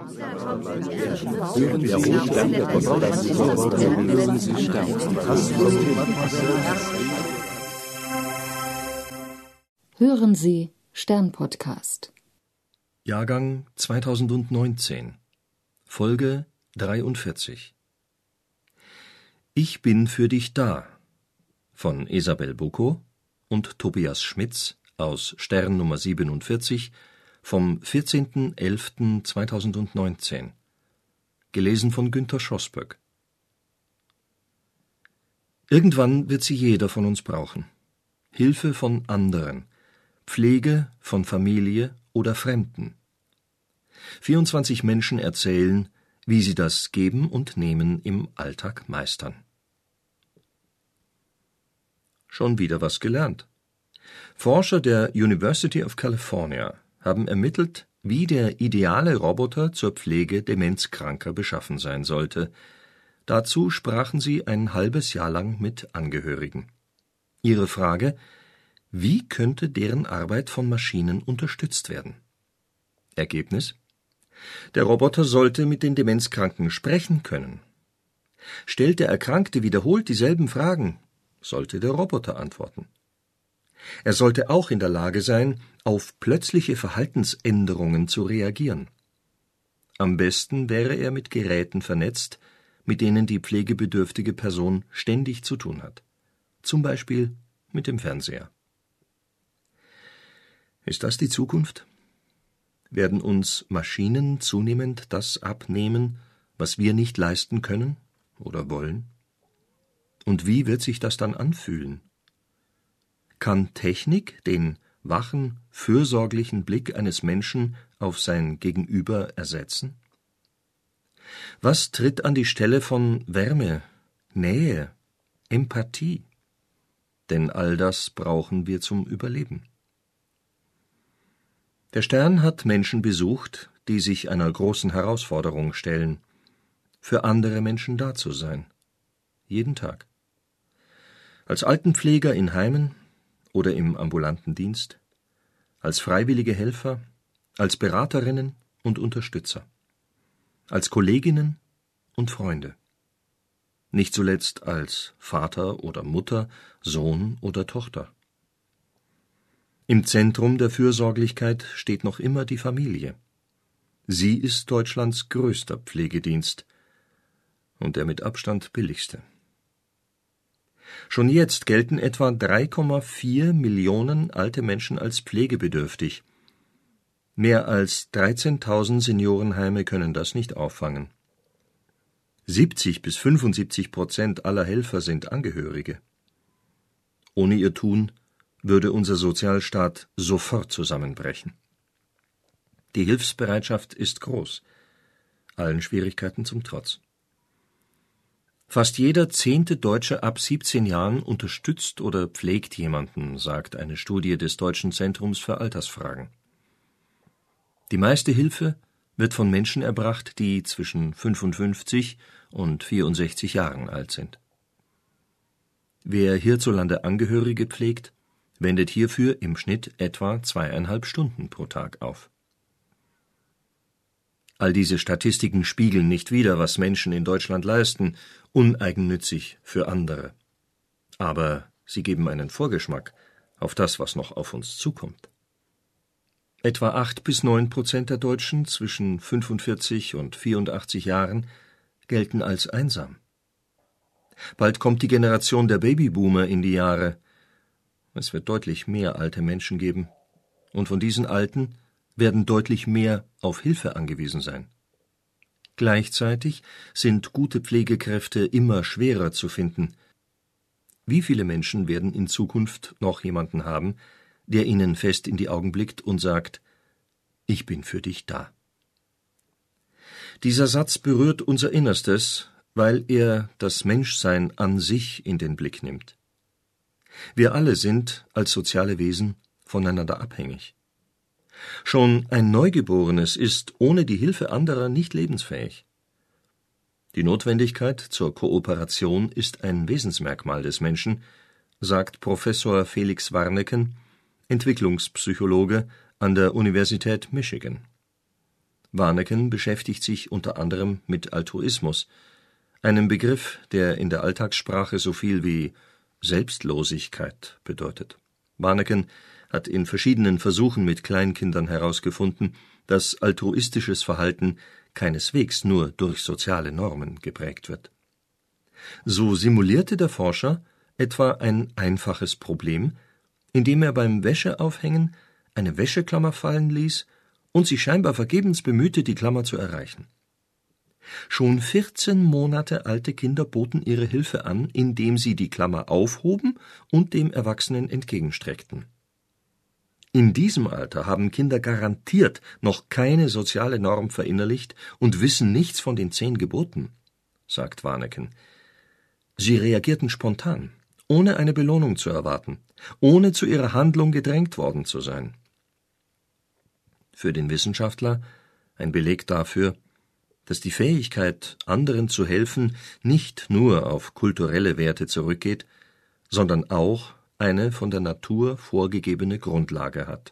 Hören Sie Stern-Podcast. Jahrgang 2019, Folge 43. Ich bin für dich da von Isabel Bucco und Tobias Schmitz aus Stern Nummer 47 vom 14.11.2019. Gelesen von Günter Schosböck. Irgendwann wird sie jeder von uns brauchen. Hilfe von anderen, Pflege von Familie oder Fremden. 24 Menschen erzählen, wie sie das Geben und Nehmen im Alltag meistern. Schon wieder was gelernt. Forscher der University of California haben ermittelt, wie der ideale Roboter zur Pflege Demenzkranker beschaffen sein sollte. Dazu sprachen sie ein halbes Jahr lang mit Angehörigen. Ihre Frage: Wie könnte deren Arbeit von Maschinen unterstützt werden? Ergebnis: Der Roboter sollte mit den Demenzkranken sprechen können. Stellt der Erkrankte wiederholt dieselben Fragen, sollte der Roboter antworten. Er sollte auch in der Lage sein, auf plötzliche Verhaltensänderungen zu reagieren. Am besten wäre er mit Geräten vernetzt, mit denen die pflegebedürftige Person ständig zu tun hat. Zum Beispiel mit dem Fernseher. Ist das die Zukunft? Werden uns Maschinen zunehmend das abnehmen, was wir nicht leisten können oder wollen? Und wie wird sich das dann anfühlen? Kann Technik den wachen, fürsorglichen Blick eines Menschen auf sein Gegenüber ersetzen? Was tritt an die Stelle von Wärme, Nähe, Empathie? Denn all das brauchen wir zum Überleben. Der Stern hat Menschen besucht, die sich einer großen Herausforderung stellen, für andere Menschen da zu sein. Jeden Tag. Als Altenpfleger in Heimen oder im ambulanten Dienst, als freiwillige Helfer, als Beraterinnen und Unterstützer, als Kolleginnen und Freunde, nicht zuletzt als Vater oder Mutter, Sohn oder Tochter. Im Zentrum der Fürsorglichkeit steht noch immer die Familie. Sie ist Deutschlands größter Pflegedienst und der mit Abstand billigste. Schon jetzt gelten etwa 3,4 Millionen alte Menschen als pflegebedürftig. Mehr als 13.000 Seniorenheime können das nicht auffangen. 70-75% aller Helfer sind Angehörige. Ohne ihr Tun würde unser Sozialstaat sofort zusammenbrechen. Die Hilfsbereitschaft ist groß, allen Schwierigkeiten zum Trotz. Fast jeder 10. Deutsche ab 17 Jahren unterstützt oder pflegt jemanden, sagt eine Studie des Deutschen Zentrums für Altersfragen. Die meiste Hilfe wird von Menschen erbracht, die zwischen 55 und 64 Jahren alt sind. Wer hierzulande Angehörige pflegt, wendet hierfür im Schnitt etwa 2,5 Stunden pro Tag auf. All diese Statistiken spiegeln nicht wider, was Menschen in Deutschland leisten, uneigennützig für andere. Aber sie geben einen Vorgeschmack auf das, was noch auf uns zukommt. Etwa 8-9% der Deutschen zwischen 45 und 84 Jahren gelten als einsam. Bald kommt die Generation der Babyboomer in die Jahre. Es wird deutlich mehr alte Menschen geben, und von diesen Alten werden deutlich mehr auf Hilfe angewiesen sein. Gleichzeitig sind gute Pflegekräfte immer schwerer zu finden. Wie viele Menschen werden in Zukunft noch jemanden haben, der ihnen fest in die Augen blickt und sagt: Ich bin für dich da? Dieser Satz berührt unser Innerstes, weil er das Menschsein an sich in den Blick nimmt. Wir alle sind als soziale Wesen voneinander abhängig. Schon ein Neugeborenes ist ohne die Hilfe anderer nicht lebensfähig. Die Notwendigkeit zur Kooperation ist ein Wesensmerkmal des Menschen, sagt Professor Felix Warneken, Entwicklungspsychologe an der Universität Michigan. Warneken beschäftigt sich unter anderem mit Altruismus, einem Begriff, der in der Alltagssprache so viel wie Selbstlosigkeit bedeutet. Warneken hat in verschiedenen Versuchen mit Kleinkindern herausgefunden, dass altruistisches Verhalten keineswegs nur durch soziale Normen geprägt wird. So simulierte der Forscher etwa ein einfaches Problem, indem er beim Wäscheaufhängen eine Wäscheklammer fallen ließ und sich scheinbar vergebens bemühte, die Klammer zu erreichen. Schon 14 Monate alte Kinder boten ihre Hilfe an, indem sie die Klammer aufhoben und dem Erwachsenen entgegenstreckten. In diesem Alter haben Kinder garantiert noch keine soziale Norm verinnerlicht und wissen nichts von den 10 Geboten, sagt Warneken. Sie reagierten spontan, ohne eine Belohnung zu erwarten, ohne zu ihrer Handlung gedrängt worden zu sein. Für den Wissenschaftler ein Beleg dafür, dass die Fähigkeit, anderen zu helfen, nicht nur auf kulturelle Werte zurückgeht, sondern auch eine von der Natur vorgegebene Grundlage hat.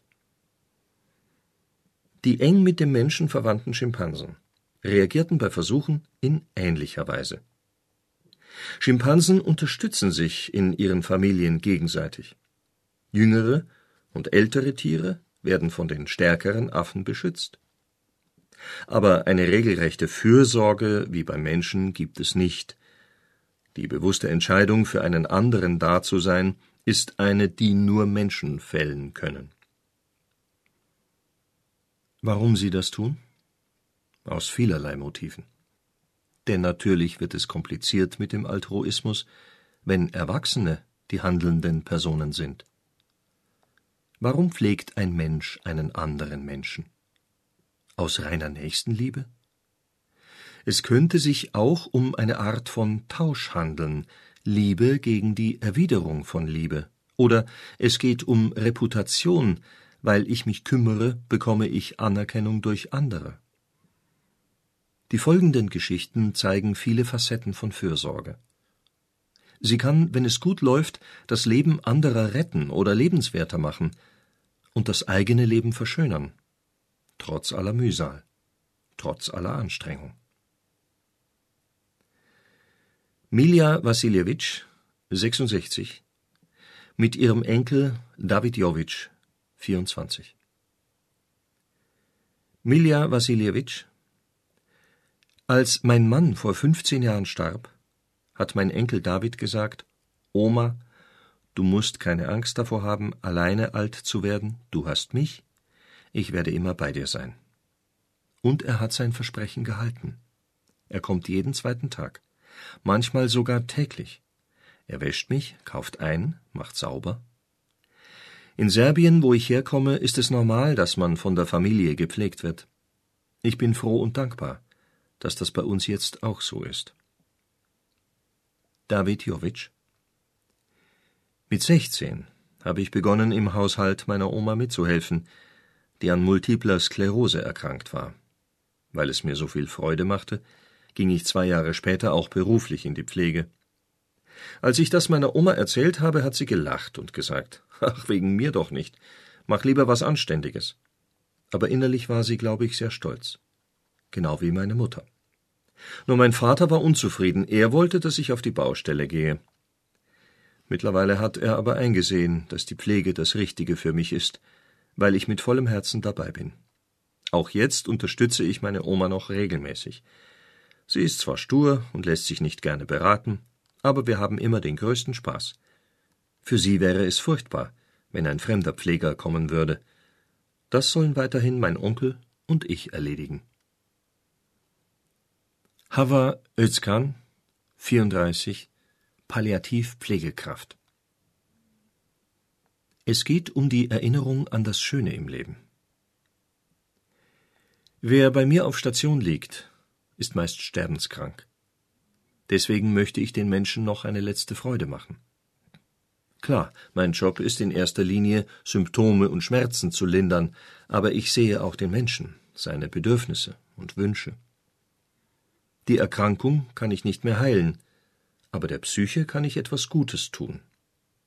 Die eng mit dem Menschen verwandten Schimpansen reagierten bei Versuchen in ähnlicher Weise. Schimpansen unterstützen sich in ihren Familien gegenseitig. Jüngere und ältere Tiere werden von den stärkeren Affen beschützt. Aber eine regelrechte Fürsorge wie beim Menschen gibt es nicht. Die bewusste Entscheidung, für einen anderen da zu sein, ist eine, die nur Menschen fällen können. Warum sie das tun? Aus vielerlei Motiven. Denn natürlich wird es kompliziert mit dem Altruismus, wenn Erwachsene die handelnden Personen sind. Warum pflegt ein Mensch einen anderen Menschen? Aus reiner Nächstenliebe? Es könnte sich auch um eine Art von Tausch handeln, Liebe gegen die Erwiderung von Liebe. Oder es geht um Reputation, weil ich mich kümmere, bekomme ich Anerkennung durch andere. Die folgenden Geschichten zeigen viele Facetten von Fürsorge. Sie kann, wenn es gut läuft, das Leben anderer retten oder lebenswerter machen und das eigene Leben verschönern. Trotz aller Mühsal, trotz aller Anstrengung. Milja Wassiljewitsch, 66, mit ihrem Enkel David Jovic, 24. Milja Wassiljewitsch: Als mein Mann vor 15 Jahren starb, hat mein Enkel David gesagt: Oma, du musst keine Angst davor haben, alleine alt zu werden, du hast mich, ich werde immer bei dir sein. Und er hat sein Versprechen gehalten. Er kommt jeden 2. Tag, manchmal sogar täglich. Er wäscht mich, kauft ein, macht sauber. In Serbien, wo ich herkomme, ist es normal, dass man von der Familie gepflegt wird. Ich bin froh und dankbar, dass das bei uns jetzt auch so ist. David Jovic: Mit 16 habe ich begonnen, im Haushalt meiner Oma mitzuhelfen, die an multipler Sklerose erkrankt war. Weil es mir so viel Freude machte, ging ich 2 Jahre später auch beruflich in die Pflege. Als ich das meiner Oma erzählt habe, hat sie gelacht und gesagt: Ach, wegen mir doch nicht, mach lieber was Anständiges. Aber innerlich war sie, glaube ich, sehr stolz. Genau wie meine Mutter. Nur mein Vater war unzufrieden, er wollte, dass ich auf die Baustelle gehe. Mittlerweile hat er aber eingesehen, dass die Pflege das Richtige für mich ist, weil ich mit vollem Herzen dabei bin. Auch jetzt unterstütze ich meine Oma noch regelmäßig. Sie ist zwar stur und lässt sich nicht gerne beraten, aber wir haben immer den größten Spaß. Für sie wäre es furchtbar, wenn ein fremder Pfleger kommen würde. Das sollen weiterhin mein Onkel und ich erledigen. Hava Özkan, 34, Palliativpflegekraft. Es geht um die Erinnerung an das Schöne im Leben. Wer bei mir auf Station liegt, ist meist sterbenskrank. Deswegen möchte ich den Menschen noch eine letzte Freude machen. Klar, mein Job ist in erster Linie, Symptome und Schmerzen zu lindern, aber ich sehe auch den Menschen, seine Bedürfnisse und Wünsche. Die Erkrankung kann ich nicht mehr heilen, aber der Psyche kann ich etwas Gutes tun.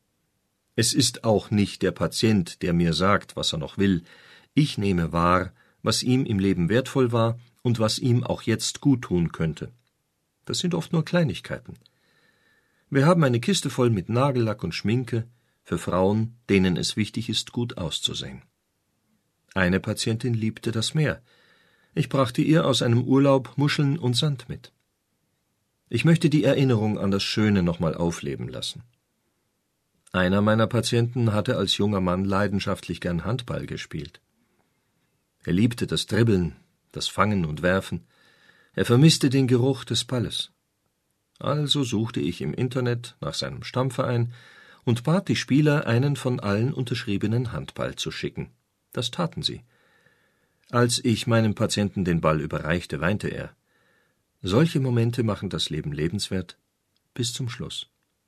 Es ist auch nicht der Patient, der mir sagt, was er noch will. Ich nehme wahr, was ihm im Leben wertvoll war und was ihm auch jetzt gut tun könnte. Das sind oft nur Kleinigkeiten. Wir haben eine Kiste voll mit Nagellack und Schminke für Frauen, denen es wichtig ist, gut auszusehen. Eine Patientin liebte das Meer. Ich brachte ihr aus einem Urlaub Muscheln und Sand mit. Ich möchte die Erinnerung an das Schöne nochmal aufleben lassen. Einer meiner Patienten hatte als junger Mann leidenschaftlich gern Handball gespielt. Er liebte das Dribbeln, das Fangen und Werfen. Er vermisste den Geruch des Balles. Also suchte ich im Internet nach seinem Stammverein und bat die Spieler, einen von allen unterschriebenen Handball zu schicken. Das taten sie. Als ich meinem Patienten den Ball überreichte, weinte er. Solche Momente machen das Leben lebenswert bis zum Schluss.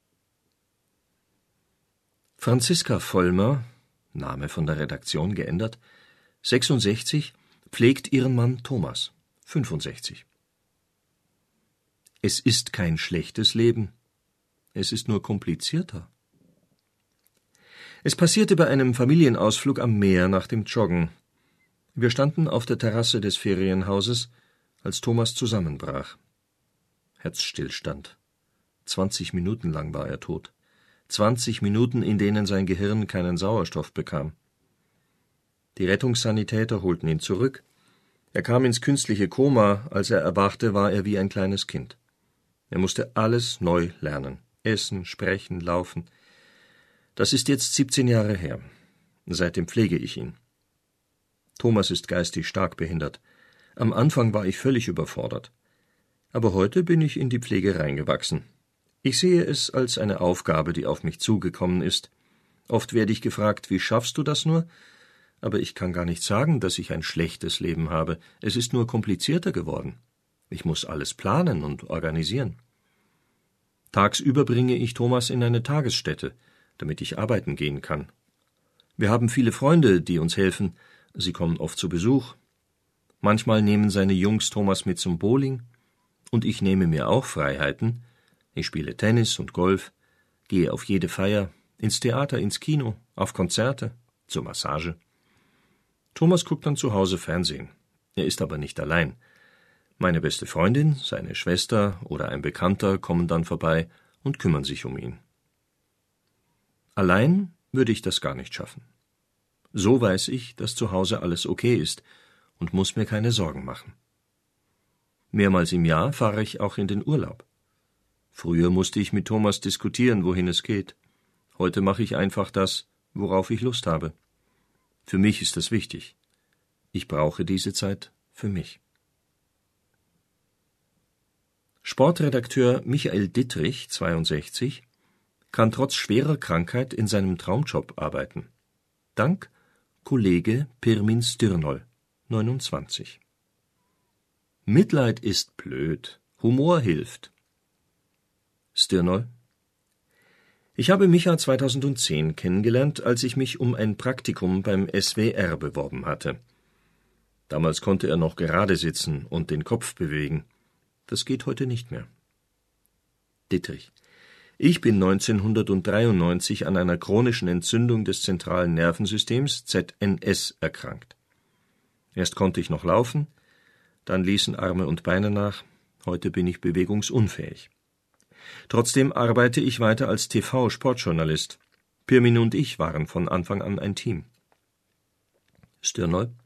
Franziska Vollmer, Name von der Redaktion geändert, 66, pflegt ihren Mann Thomas, 65. Es ist kein schlechtes Leben, es ist nur komplizierter. Es passierte bei einem Familienausflug am Meer nach dem Joggen. Wir standen auf der Terrasse des Ferienhauses, als Thomas zusammenbrach. Herzstillstand. 20 Minuten lang war er tot. 20 Minuten, in denen sein Gehirn keinen Sauerstoff bekam. Die Rettungssanitäter holten ihn zurück. Er kam ins künstliche Koma. Als er erwachte, war er wie ein kleines Kind. Er musste alles neu lernen. Essen, sprechen, laufen. Das ist jetzt 17 Jahre her. Seitdem pflege ich ihn. Thomas ist geistig stark behindert. Am Anfang war ich völlig überfordert. Aber heute bin ich in die Pflege reingewachsen. Ich sehe es als eine Aufgabe, die auf mich zugekommen ist. Oft werde ich gefragt, wie schaffst du das nur? Aber ich kann gar nicht sagen, dass ich ein schlechtes Leben habe. Es ist nur komplizierter geworden. Ich muss alles planen und organisieren. Tagsüber bringe ich Thomas in eine Tagesstätte, damit ich arbeiten gehen kann. Wir haben viele Freunde, die uns helfen. Sie kommen oft zu Besuch. Manchmal nehmen seine Jungs Thomas mit zum Bowling. Und ich nehme mir auch Freiheiten. Ich spiele Tennis und Golf, gehe auf jede Feier, ins Theater, ins Kino, auf Konzerte, zur Massage. Thomas guckt dann zu Hause Fernsehen. Er ist aber nicht allein. Meine beste Freundin, seine Schwester oder ein Bekannter kommen dann vorbei und kümmern sich um ihn. Allein würde ich das gar nicht schaffen. So weiß ich, dass zu Hause alles okay ist und muss mir keine Sorgen machen. Mehrmals im Jahr fahre ich auch in den Urlaub. Früher musste ich mit Thomas diskutieren, wohin es geht. Heute mache ich einfach das, worauf ich Lust habe. Für mich ist das wichtig. Ich brauche diese Zeit für mich. Sportredakteur Michael Dittrich, 62, kann trotz schwerer Krankheit in seinem Traumjob arbeiten. Dank Kollege Pirmin Styrnol, 29. Mitleid ist blöd, Humor hilft. Styrnol: Ich habe Micha 2010 kennengelernt, als ich mich um ein Praktikum beim SWR beworben hatte. Damals konnte er noch gerade sitzen und den Kopf bewegen. Das geht heute nicht mehr. Dittrich: Ich bin 1993 an einer chronischen Entzündung des zentralen Nervensystems, ZNS, erkrankt. Erst konnte ich noch laufen, dann ließen Arme und Beine nach, heute bin ich bewegungsunfähig. Trotzdem arbeite ich weiter als TV-Sportjournalist. Pirmin und ich waren von Anfang an ein Team. Styrnol: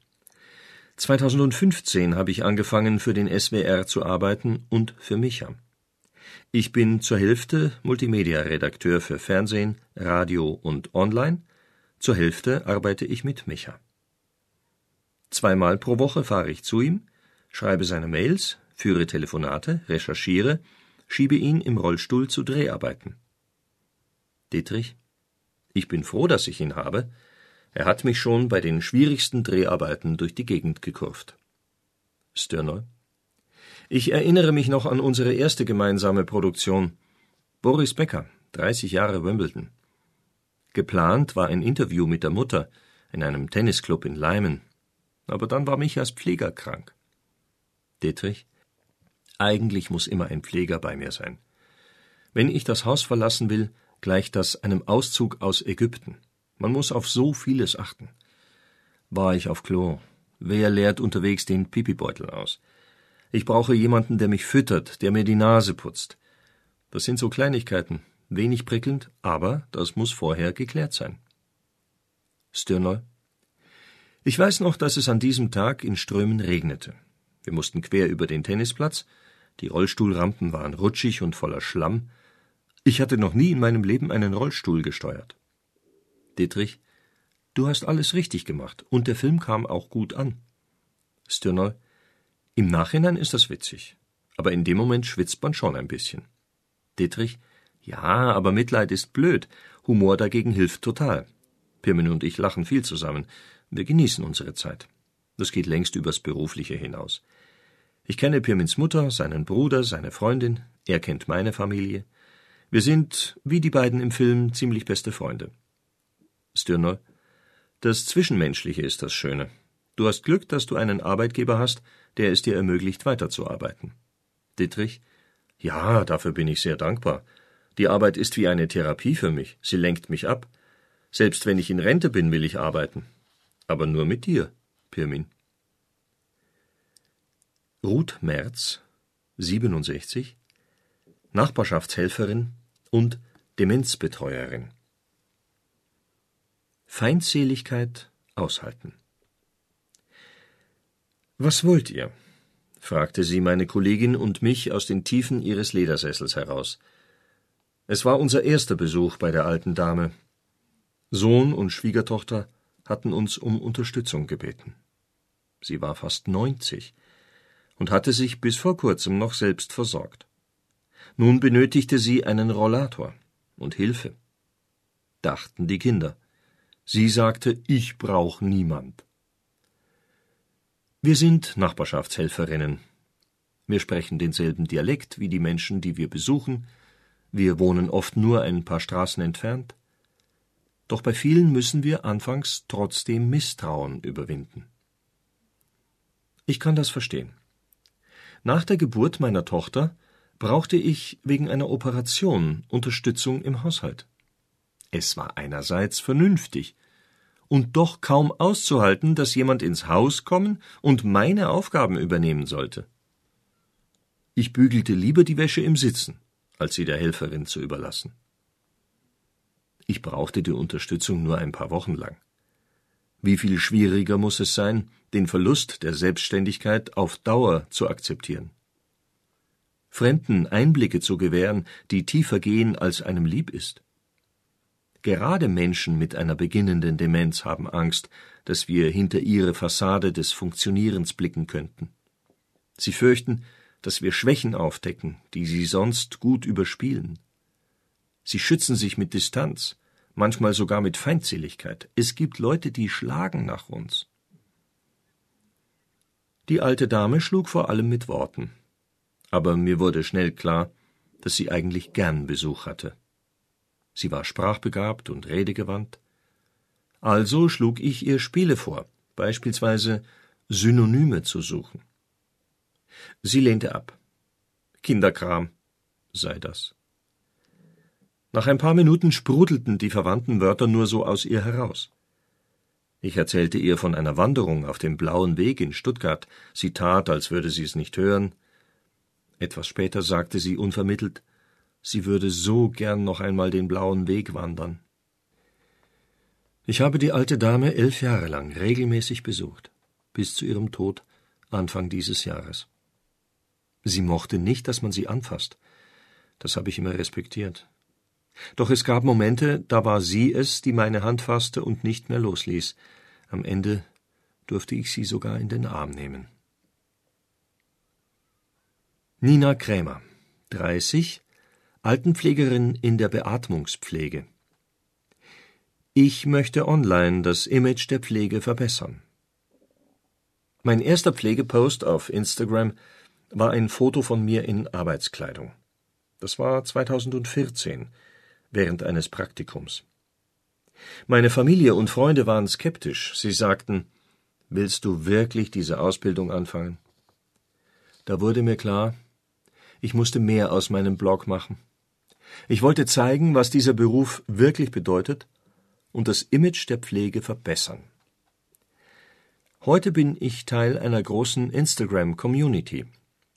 2015 habe ich angefangen, für den SWR zu arbeiten und für Micha. Ich bin zur Hälfte Multimedia-Redakteur für Fernsehen, Radio und Online, zur Hälfte arbeite ich mit Micha. 2-mal pro Woche fahre ich zu ihm, schreibe seine Mails, führe Telefonate, recherchiere, schiebe ihn im Rollstuhl zu Dreharbeiten. Dittrich: Ich bin froh, dass ich ihn habe. Er hat mich schon bei den schwierigsten Dreharbeiten durch die Gegend gekurvt. Styrnol: Ich erinnere mich noch an unsere erste gemeinsame Produktion. Boris Becker, 30 Jahre Wimbledon. Geplant war ein Interview mit der Mutter in einem Tennisclub in Leimen. Aber dann war Michas Pfleger krank. Dittrich: Eigentlich muss immer ein Pfleger bei mir sein. Wenn ich das Haus verlassen will, gleicht das einem Auszug aus Ägypten. Man muss auf so vieles achten. War ich auf Klo? Wer leert unterwegs den Pipibeutel aus? Ich brauche jemanden, der mich füttert, der mir die Nase putzt. Das sind so Kleinigkeiten, wenig prickelnd, aber das muss vorher geklärt sein. Stürnoll: Ich weiß noch, dass es an diesem Tag in Strömen regnete. Wir mussten quer über den Tennisplatz, die Rollstuhlrampen waren rutschig und voller Schlamm. Ich hatte noch nie in meinem Leben einen Rollstuhl gesteuert. Dittrich: Du hast alles richtig gemacht, und der Film kam auch gut an. Stürnoll: Im Nachhinein ist das witzig, aber in dem Moment schwitzt man schon ein bisschen. Dittrich: Ja, aber Mitleid ist blöd, Humor dagegen hilft total. Pirmin und ich lachen viel zusammen, wir genießen unsere Zeit. Das geht längst übers Berufliche hinaus. Ich kenne Pirmins Mutter, seinen Bruder, seine Freundin, er kennt meine Familie. Wir sind, wie die beiden im Film, ziemlich beste Freunde. Stürnoll: Das Zwischenmenschliche ist das Schöne. Du hast Glück, dass du einen Arbeitgeber hast, der es dir ermöglicht, weiterzuarbeiten. Dittrich: Ja, dafür bin ich sehr dankbar. Die Arbeit ist wie eine Therapie für mich, sie lenkt mich ab. Selbst wenn ich in Rente bin, will ich arbeiten. Aber nur mit dir, Pirmin. Ruth Merz, 67, Nachbarschaftshelferin und Demenzbetreuerin. Feindseligkeit aushalten. »Was wollt ihr?« fragte sie meine Kollegin und mich aus den Tiefen ihres Ledersessels heraus. Es war unser erster Besuch bei der alten Dame. Sohn und Schwiegertochter hatten uns um Unterstützung gebeten. Sie war fast 90 und hatte sich bis vor kurzem noch selbst versorgt. Nun benötigte sie einen Rollator und Hilfe. Dachten die Kinder. Sie sagte, ich brauch niemand. Wir sind Nachbarschaftshelferinnen. Wir sprechen denselben Dialekt wie die Menschen, die wir besuchen. Wir wohnen oft nur ein paar Straßen entfernt. Doch bei vielen müssen wir anfangs trotzdem Misstrauen überwinden. Ich kann das verstehen. Nach der Geburt meiner Tochter brauchte ich wegen einer Operation Unterstützung im Haushalt. Es war einerseits vernünftig und doch kaum auszuhalten, dass jemand ins Haus kommen und meine Aufgaben übernehmen sollte. Ich bügelte lieber die Wäsche im Sitzen, als sie der Helferin zu überlassen. Ich brauchte die Unterstützung nur ein paar Wochen lang. Wie viel schwieriger muss es sein, den Verlust der Selbstständigkeit auf Dauer zu akzeptieren? Fremden Einblicke zu gewähren, die tiefer gehen, als einem lieb ist. Gerade Menschen mit einer beginnenden Demenz haben Angst, dass wir hinter ihre Fassade des Funktionierens blicken könnten. Sie fürchten, dass wir Schwächen aufdecken, die sie sonst gut überspielen. Sie schützen sich mit Distanz, manchmal sogar mit Feindseligkeit. Es gibt Leute, die schlagen nach uns. Die alte Dame schlug vor allem mit Worten. Aber mir wurde schnell klar, dass sie eigentlich gern Besuch hatte. Sie war sprachbegabt und redegewandt. Also schlug ich ihr Spiele vor, beispielsweise Synonyme zu suchen. Sie lehnte ab. Kinderkram sei das. Nach ein paar Minuten sprudelten die verwandten Wörter nur so aus ihr heraus. Ich erzählte ihr von einer Wanderung auf dem Blauen Weg in Stuttgart. Sie tat, als würde sie es nicht hören. Etwas später sagte sie unvermittelt, sie würde so gern noch einmal den Blauen Weg wandern. Ich habe die alte Dame 11 Jahre lang regelmäßig besucht, bis zu ihrem Tod Anfang dieses Jahres. Sie mochte nicht, dass man sie anfasst. Das habe ich immer respektiert. Doch es gab Momente, da war sie es, die meine Hand fasste und nicht mehr losließ. Am Ende durfte ich sie sogar in den Arm nehmen. Nina Krämer, 30, Altenpflegerin in der Beatmungspflege. Ich möchte online das Image der Pflege verbessern. Mein erster Pflegepost auf Instagram war ein Foto von mir in Arbeitskleidung. Das war 2014, während eines Praktikums. Meine Familie und Freunde waren skeptisch. Sie sagten, willst du wirklich diese Ausbildung anfangen? Da wurde mir klar, ich musste mehr aus meinem Blog machen. Ich wollte zeigen, was dieser Beruf wirklich bedeutet und das Image der Pflege verbessern. Heute bin ich Teil einer großen Instagram-Community.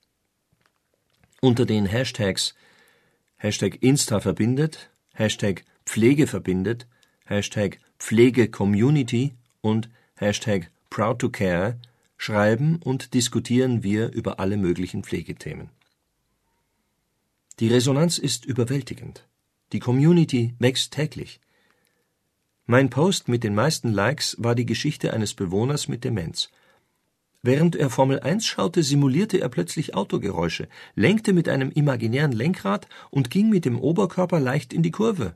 Unter den Hashtags #InstaVerbindet, #Pflegeverbindet, #Pflegecommunity und #ProudToCare schreiben und diskutieren wir über alle möglichen Pflegethemen. Die Resonanz ist überwältigend. Die Community wächst täglich. Mein Post mit den meisten Likes war die Geschichte eines Bewohners mit Demenz. Während er Formel 1 schaute, simulierte er plötzlich Autogeräusche, lenkte mit einem imaginären Lenkrad und ging mit dem Oberkörper leicht in die Kurve.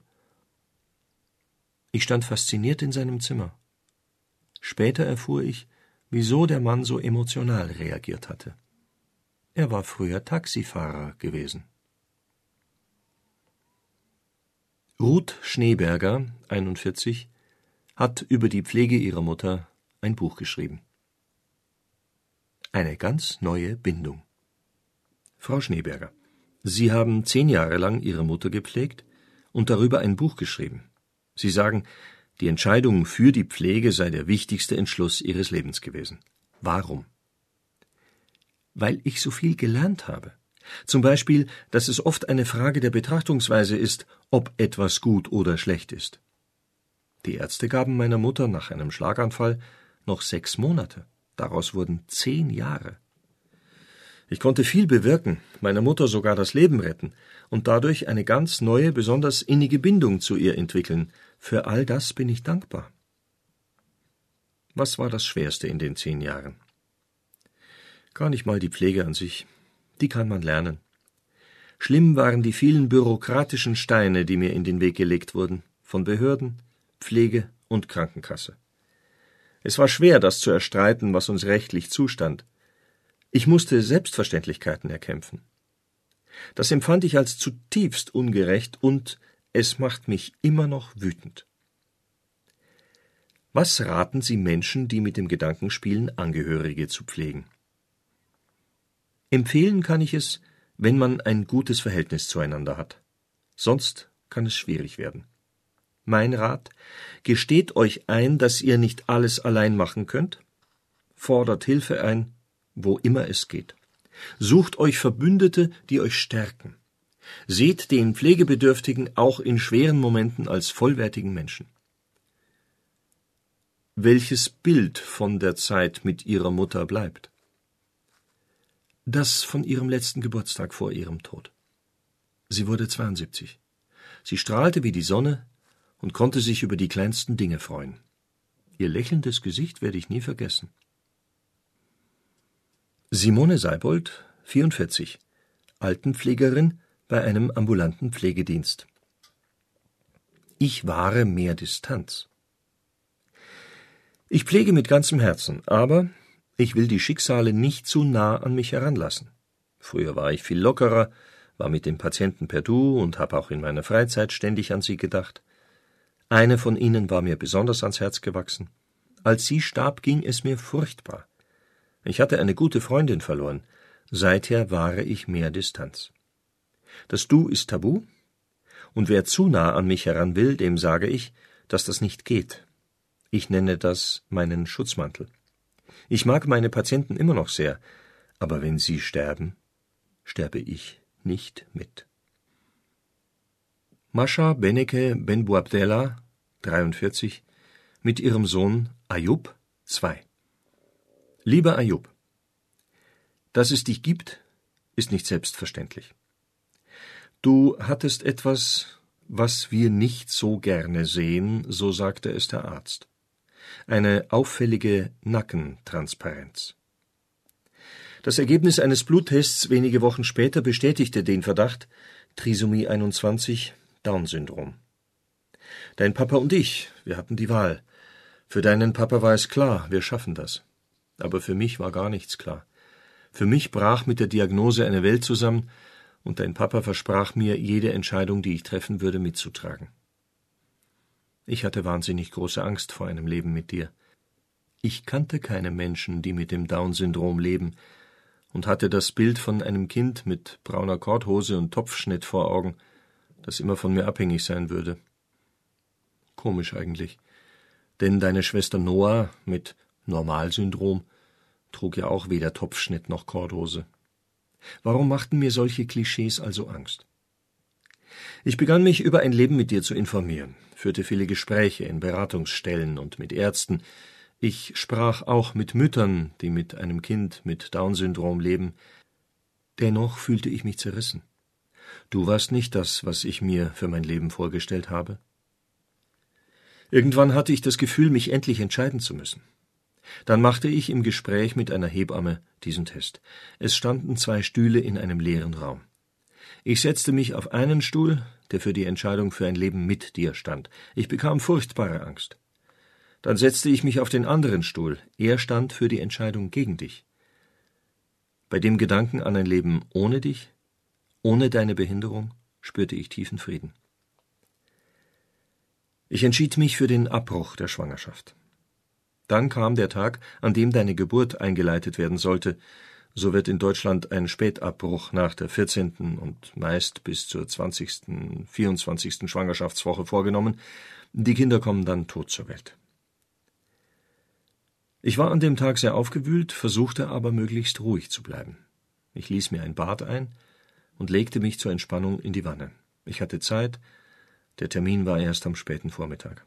Ich stand fasziniert in seinem Zimmer. Später erfuhr ich, wieso der Mann so emotional reagiert hatte. Er war früher Taxifahrer gewesen. Ruth Schneeberger, 41, hat über die Pflege ihrer Mutter ein Buch geschrieben. Eine ganz neue Bindung. Frau Schneeberger, Sie haben 10 Jahre lang Ihre Mutter gepflegt und darüber ein Buch geschrieben. Sie sagen, die Entscheidung für die Pflege sei der wichtigste Entschluss Ihres Lebens gewesen. Warum? Weil ich so viel gelernt habe. Zum Beispiel, dass es oft eine Frage der Betrachtungsweise ist, ob etwas gut oder schlecht ist. Die Ärzte gaben meiner Mutter nach einem Schlaganfall noch 6 Monate. Daraus wurden 10 Jahre. Ich konnte viel bewirken, meiner Mutter sogar das Leben retten und dadurch eine ganz neue, besonders innige Bindung zu ihr entwickeln. Für all das bin ich dankbar. Was war das Schwerste in den 10 Jahren? Gar nicht mal die Pflege an sich. Die kann man lernen. Schlimm waren die vielen bürokratischen Steine, die mir in den Weg gelegt wurden, von Behörden, Pflege und Krankenkasse. Es war schwer, das zu erstreiten, was uns rechtlich zustand. Ich musste Selbstverständlichkeiten erkämpfen. Das empfand ich als zutiefst ungerecht und es macht mich immer noch wütend. Was raten Sie Menschen, die mit dem Gedanken spielen, Angehörige zu pflegen? Empfehlen kann ich es, wenn man ein gutes Verhältnis zueinander hat. Sonst kann es schwierig werden. Mein Rat: Gesteht euch ein, dass ihr nicht alles allein machen könnt. Fordert Hilfe ein, wo immer es geht. Sucht euch Verbündete, die euch stärken. Seht den Pflegebedürftigen auch in schweren Momenten als vollwertigen Menschen. Welches Bild von der Zeit mit ihrer Mutter bleibt? Das von ihrem letzten Geburtstag vor ihrem Tod. Sie wurde 72. Sie strahlte wie die Sonne und konnte sich über die kleinsten Dinge freuen. Ihr lächelndes Gesicht werde ich nie vergessen. Simone Seibold, 44, Altenpflegerin bei einem ambulanten Pflegedienst. Ich wahre mehr Distanz. Ich pflege mit ganzem Herzen, aber ich will die Schicksale nicht zu nah an mich heranlassen. Früher war ich viel lockerer, war mit den Patienten per Du und habe auch in meiner Freizeit ständig an sie gedacht. Eine von ihnen war mir besonders ans Herz gewachsen. Als sie starb, ging es mir furchtbar. Ich hatte eine gute Freundin verloren. Seither wahre ich mehr Distanz. Das Du ist tabu, und wer zu nah an mich heran will, dem sage ich, dass das nicht geht. Ich nenne das meinen Schutzmantel. Ich mag meine Patienten immer noch sehr, aber wenn sie sterben, sterbe ich nicht mit. Mascha Beneke Benbuabdella, 43, mit ihrem Sohn Ayub, 2. Lieber Ayub, dass es dich gibt, ist nicht selbstverständlich. Du hattest etwas, was wir nicht so gerne sehen, so sagte es der Arzt. Eine auffällige Nackentransparenz. Das Ergebnis eines Bluttests wenige Wochen später bestätigte den Verdacht: Trisomie 21, Down-Syndrom. Dein Papa und ich, wir hatten die Wahl. Für deinen Papa war es klar, wir schaffen das. Aber für mich war gar nichts klar. Für mich brach mit der Diagnose eine Welt zusammen, und dein Papa versprach mir, jede Entscheidung, die ich treffen würde, mitzutragen. Ich hatte wahnsinnig große Angst vor einem Leben mit dir. Ich kannte keine Menschen, die mit dem Down-Syndrom leben, und hatte das Bild von einem Kind mit brauner Korthose und Topfschnitt vor Augen, das immer von mir abhängig sein würde. Komisch eigentlich, denn deine Schwester Noah mit Normalsyndrom trug ja auch weder Topfschnitt noch Korthose. Warum machten mir solche Klischees also Angst? Ich begann mich über ein Leben mit dir zu informieren, führte viele Gespräche in Beratungsstellen und mit Ärzten. Ich sprach auch mit Müttern, die mit einem Kind mit Down-Syndrom leben. Dennoch fühlte ich mich zerrissen. Du warst nicht das, was ich mir für mein Leben vorgestellt habe. Irgendwann hatte ich das Gefühl, mich endlich entscheiden zu müssen. Dann machte ich im Gespräch mit einer Hebamme diesen Test. Es standen 2 Stühle in einem leeren Raum. Ich setzte mich auf einen Stuhl, der für die Entscheidung für ein Leben mit dir stand. Ich bekam furchtbare Angst. Dann setzte ich mich auf den anderen Stuhl. Er stand für die Entscheidung gegen dich. Bei dem Gedanken an ein Leben ohne dich, ohne deine Behinderung, spürte ich tiefen Frieden. Ich entschied mich für den Abbruch der Schwangerschaft. Dann kam der Tag, an dem deine Geburt eingeleitet werden sollte. So wird in Deutschland ein Spätabbruch nach der 14. und meist bis zur 20., 24. Schwangerschaftswoche vorgenommen. Die Kinder kommen dann tot zur Welt. Ich war an dem Tag sehr aufgewühlt, versuchte aber möglichst ruhig zu bleiben. Ich ließ mir ein Bad ein und legte mich zur Entspannung in die Wanne. Ich hatte Zeit, der Termin war erst am späten Vormittag.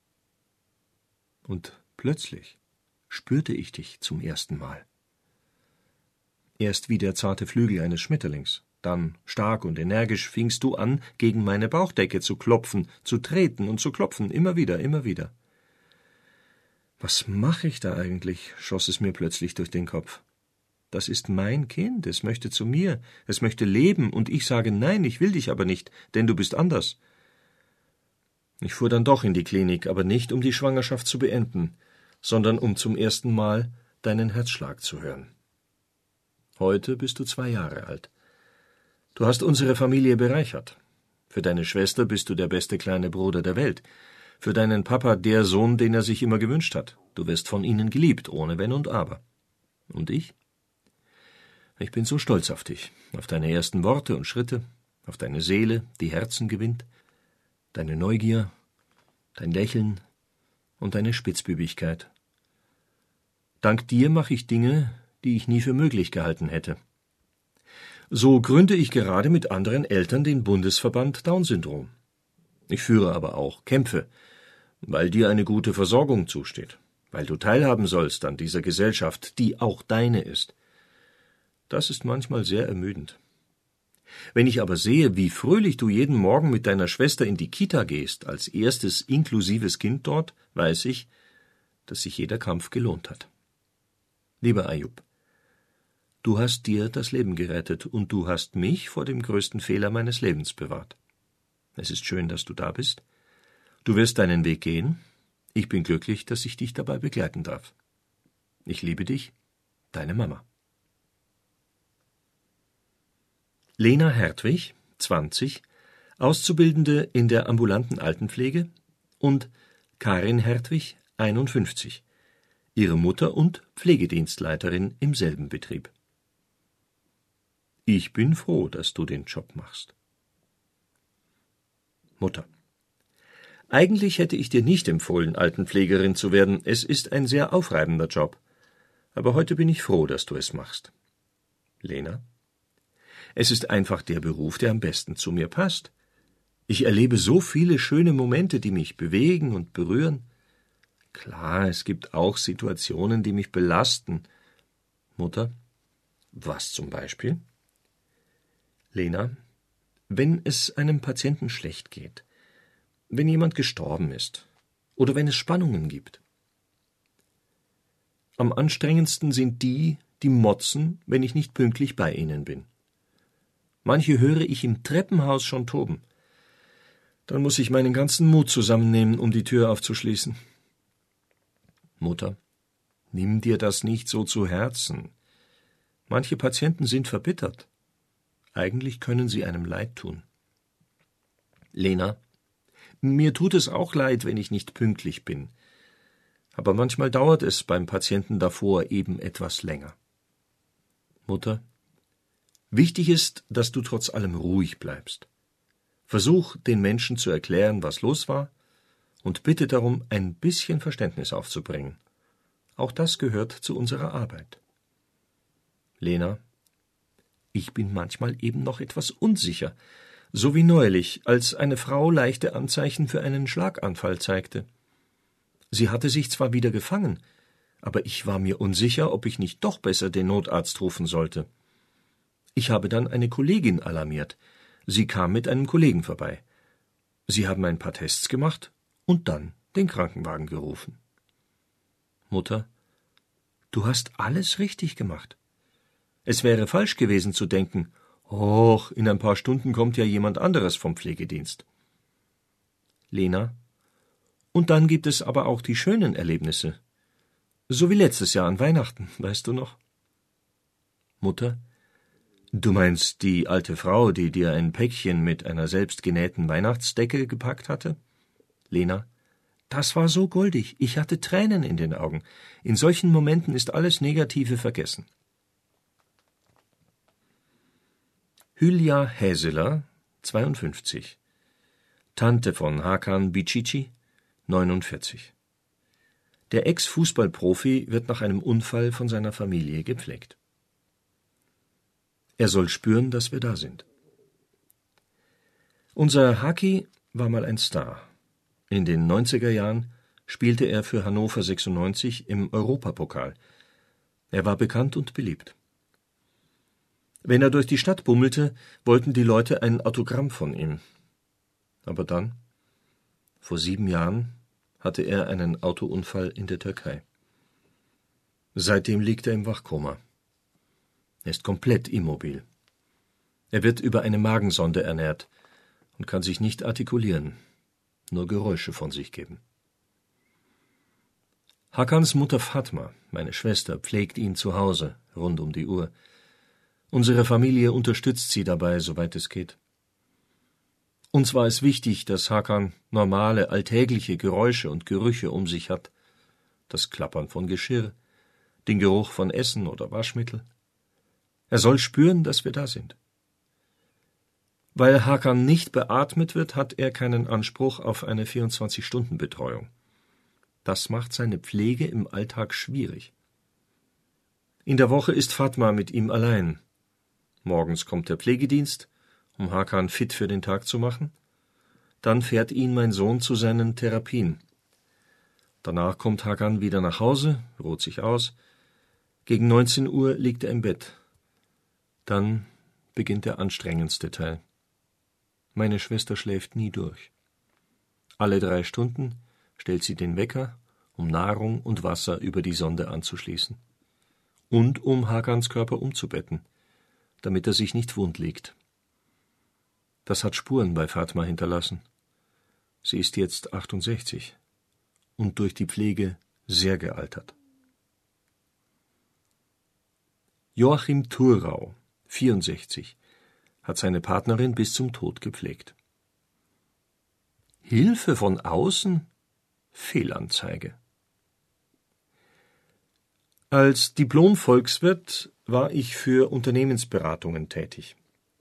Und plötzlich spürte ich dich zum ersten Mal. Erst wie der zarte Flügel eines Schmetterlings, dann stark und energisch fingst du an, gegen meine Bauchdecke zu klopfen, zu treten und zu klopfen, immer wieder, immer wieder. Was mache ich da eigentlich, schoss es mir plötzlich durch den Kopf. Das ist mein Kind, es möchte zu mir, es möchte leben, und ich sage, nein, ich will dich aber nicht, denn du bist anders. Ich fuhr dann doch in die Klinik, aber nicht, um die Schwangerschaft zu beenden, sondern um zum ersten Mal deinen Herzschlag zu hören. Heute bist du 2 Jahre alt. Du hast unsere Familie bereichert. Für deine Schwester bist du der beste kleine Bruder der Welt. Für deinen Papa der Sohn, den er sich immer gewünscht hat. Du wirst von ihnen geliebt, ohne Wenn und Aber. Und ich? Ich bin so stolz auf dich, auf deine ersten Worte und Schritte, auf deine Seele, die Herzen gewinnt, deine Neugier, dein Lächeln und deine Spitzbübigkeit. Dank dir mache ich Dinge, die ich nie für möglich gehalten hätte. So gründe ich gerade mit anderen Eltern den Bundesverband Down-Syndrom. Ich führe aber auch Kämpfe, weil dir eine gute Versorgung zusteht, weil du teilhaben sollst an dieser Gesellschaft, die auch deine ist. Das ist manchmal sehr ermüdend. Wenn ich aber sehe, wie fröhlich du jeden Morgen mit deiner Schwester in die Kita gehst, als erstes inklusives Kind dort, weiß ich, dass sich jeder Kampf gelohnt hat. Lieber Ayub, du hast dir das Leben gerettet und du hast mich vor dem größten Fehler meines Lebens bewahrt. Es ist schön, dass du da bist. Du wirst deinen Weg gehen. Ich bin glücklich, dass ich dich dabei begleiten darf. Ich liebe dich, deine Mama. Lena Hertwig, 20, Auszubildende in der ambulanten Altenpflege, und Karin Hertwig, 51, ihre Mutter und Pflegedienstleiterin im selben Betrieb. Ich bin froh, dass du den Job machst. Mutter: Eigentlich hätte ich dir nicht empfohlen, Altenpflegerin zu werden. Es ist ein sehr aufreibender Job. Aber heute bin ich froh, dass du es machst. Lena: Es ist einfach der Beruf, der am besten zu mir passt. Ich erlebe so viele schöne Momente, die mich bewegen und berühren. Klar, es gibt auch Situationen, die mich belasten. Mutter: Was zum Beispiel? Lena: Wenn es einem Patienten schlecht geht, wenn jemand gestorben ist oder wenn es Spannungen gibt. Am anstrengendsten sind die, die motzen, wenn ich nicht pünktlich bei ihnen bin. Manche höre ich im Treppenhaus schon toben. Dann muss ich meinen ganzen Mut zusammennehmen, um die Tür aufzuschließen. Mutter: Nimm dir das nicht so zu Herzen. Manche Patienten sind verbittert. Eigentlich können sie einem leid tun. Lena: Mir tut es auch leid, wenn ich nicht pünktlich bin. Aber manchmal dauert es beim Patienten davor eben etwas länger. Mutter: Wichtig ist, dass du trotz allem ruhig bleibst. Versuch, den Menschen zu erklären, was los war, und bitte darum, ein bisschen Verständnis aufzubringen. Auch das gehört zu unserer Arbeit. Lena: Ich bin manchmal eben noch etwas unsicher, so wie neulich, als eine Frau leichte Anzeichen für einen Schlaganfall zeigte. Sie hatte sich zwar wieder gefangen, aber ich war mir unsicher, ob ich nicht doch besser den Notarzt rufen sollte. Ich habe dann eine Kollegin alarmiert. Sie kam mit einem Kollegen vorbei. Sie haben ein paar Tests gemacht und dann den Krankenwagen gerufen. Mutter: Du hast alles richtig gemacht. Es wäre falsch gewesen zu denken, »Och, in ein paar Stunden kommt ja jemand anderes vom Pflegedienst.« Lena: Und dann gibt es aber auch die schönen Erlebnisse. So wie letztes Jahr an Weihnachten, weißt du noch? Mutter: Du meinst die alte Frau, die dir ein Päckchen mit einer selbstgenähten Weihnachtsdecke gepackt hatte? Lena: Das war so goldig, ich hatte Tränen in den Augen. In solchen Momenten ist alles Negative vergessen. Hülya Häseler, 52, Tante von Hakan Bicici, 49. Der Ex-Fußballprofi wird nach einem Unfall von seiner Familie gepflegt. Er soll spüren, dass wir da sind. Unser Haki war mal ein Star. In den 90er Jahren spielte er für Hannover 96 im Europapokal. Er war bekannt und beliebt. Wenn er durch die Stadt bummelte, wollten die Leute ein Autogramm von ihm. Aber dann, vor 7 Jahren, hatte er einen Autounfall in der Türkei. Seitdem liegt er im Wachkoma. Er ist komplett immobil. Er wird über eine Magensonde ernährt und kann sich nicht artikulieren, nur Geräusche von sich geben. Hakans Mutter Fatma, meine Schwester, pflegt ihn zu Hause, rund um die Uhr. Unsere Familie unterstützt sie dabei, soweit es geht. Uns war es wichtig, dass Hakan normale, alltägliche Geräusche und Gerüche um sich hat. Das Klappern von Geschirr, den Geruch von Essen oder Waschmittel. Er soll spüren, dass wir da sind. Weil Hakan nicht beatmet wird, hat er keinen Anspruch auf eine 24-Stunden-Betreuung. Das macht seine Pflege im Alltag schwierig. In der Woche ist Fatma mit ihm allein. Morgens kommt der Pflegedienst, um Hakan fit für den Tag zu machen. Dann fährt ihn mein Sohn zu seinen Therapien. Danach kommt Hakan wieder nach Hause, ruht sich aus. Gegen 19 Uhr liegt er im Bett. Dann beginnt der anstrengendste Teil. Meine Schwester schläft nie durch. Alle 3 Stunden stellt sie den Wecker, um Nahrung und Wasser über die Sonde anzuschließen. Und um Hakans Körper umzubetten, damit er sich nicht wund liegt. Das hat Spuren bei Fatma hinterlassen. Sie ist jetzt 68 und durch die Pflege sehr gealtert. Joachim Thurau, 64, hat seine Partnerin bis zum Tod gepflegt. Hilfe von außen? Fehlanzeige. Als Diplom-Volkswirt war ich für Unternehmensberatungen tätig.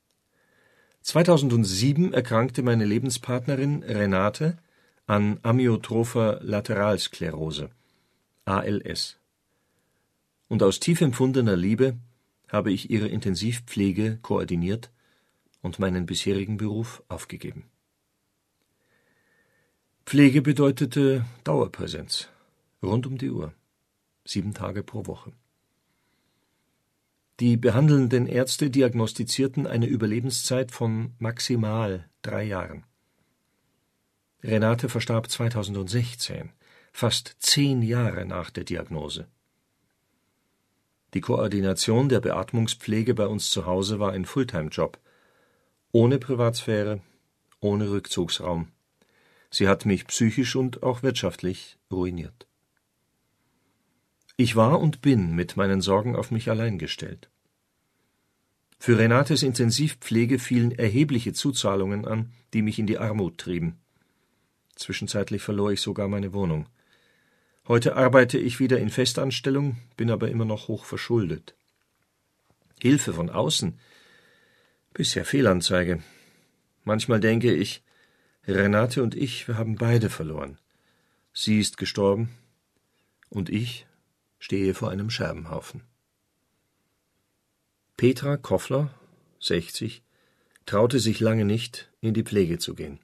2007 erkrankte meine Lebenspartnerin Renate an Amyotropher Lateralsklerose, ALS. Und aus tief empfundener Liebe habe ich ihre Intensivpflege koordiniert und meinen bisherigen Beruf aufgegeben. Pflege bedeutete Dauerpräsenz, rund um die Uhr, 7 Tage pro Woche. Die behandelnden Ärzte diagnostizierten eine Überlebenszeit von maximal 3 Jahren. Renate verstarb 2016, fast 10 Jahre nach der Diagnose. Die Koordination der Beatmungspflege bei uns zu Hause war ein Fulltime-Job, ohne Privatsphäre, ohne Rückzugsraum. Sie hat mich psychisch und auch wirtschaftlich ruiniert. Ich war und bin mit meinen Sorgen auf mich allein gestellt. Für Renates Intensivpflege fielen erhebliche Zuzahlungen an, die mich in die Armut trieben. Zwischenzeitlich verlor ich sogar meine Wohnung. Heute arbeite ich wieder in Festanstellung, bin aber immer noch hoch verschuldet. Hilfe von außen? Bisher Fehlanzeige. Manchmal denke ich, Renate und ich, wir haben beide verloren. Sie ist gestorben und ich stehe vor einem Scherbenhaufen. Petra Koffler, 60, traute sich lange nicht, in die Pflege zu gehen.